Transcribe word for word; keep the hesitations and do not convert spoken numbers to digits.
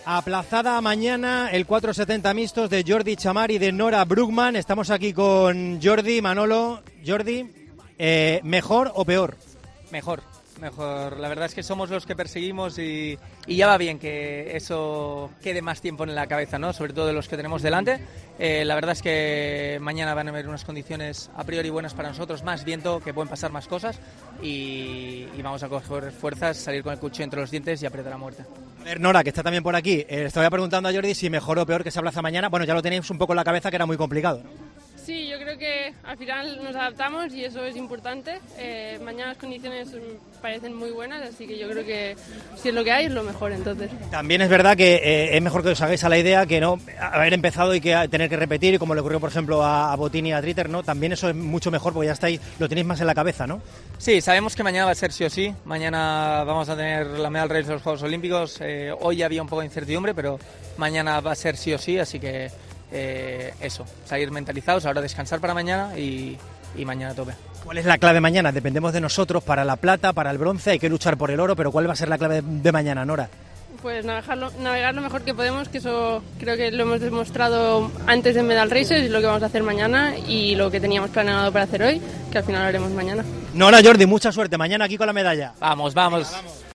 Aplazada mañana el cuatrocientos setenta mixtos de Jordi Chamar y de Nora Brugman. Estamos aquí con Jordi, Manolo. Jordi, eh, ¿mejor o peor? Mejor, mejor. La verdad es que somos los que perseguimos y, y ya va bien que eso quede más tiempo en la cabeza, ¿no? Sobre todo de los que tenemos delante. Eh, la verdad es que mañana van a haber unas condiciones a priori buenas para nosotros, más viento, que pueden pasar más cosas y, y vamos a coger fuerzas, salir con el cuchillo entre los dientes y apretar a muerte. A ver, Nora, que está también por aquí, eh, estaba preguntando a Jordi si mejor o peor que se aplaza mañana. Bueno, ya lo tenéis un poco en la cabeza, que era muy complicado, ¿no? Sí, yo creo que al final nos adaptamos y eso es importante. Eh, mañana las condiciones parecen muy buenas, así que yo creo que si es lo que hay, es lo mejor, entonces. También es verdad que eh, es mejor que os hagáis a la idea que no haber empezado y que tener que repetir, como le ocurrió, por ejemplo, a, a Bottini y a Dritter, ¿no? También eso es mucho mejor porque ya estáis, lo tenéis más en la cabeza, ¿no? Sí, sabemos que mañana va a ser sí o sí. Mañana vamos a tener la medal race de los Juegos Olímpicos. Eh, hoy había un poco de incertidumbre, pero mañana va a ser sí o sí, así que eh, eso, salir mentalizados, ahora descansar para mañana y, y mañana a tope. ¿Cuál es la clave mañana? Dependemos de nosotros para la plata, para el bronce, hay que luchar por el oro, pero ¿cuál va a ser la clave de mañana, Nora? Pues navegarlo, navegar lo mejor que podemos, que eso creo que lo hemos demostrado antes de Medal Races, y lo que vamos a hacer mañana y lo que teníamos planeado para hacer hoy, que al final lo haremos mañana. Nora, Jordi, mucha suerte mañana aquí con la medalla. Vamos, vamos. Venga, vamos.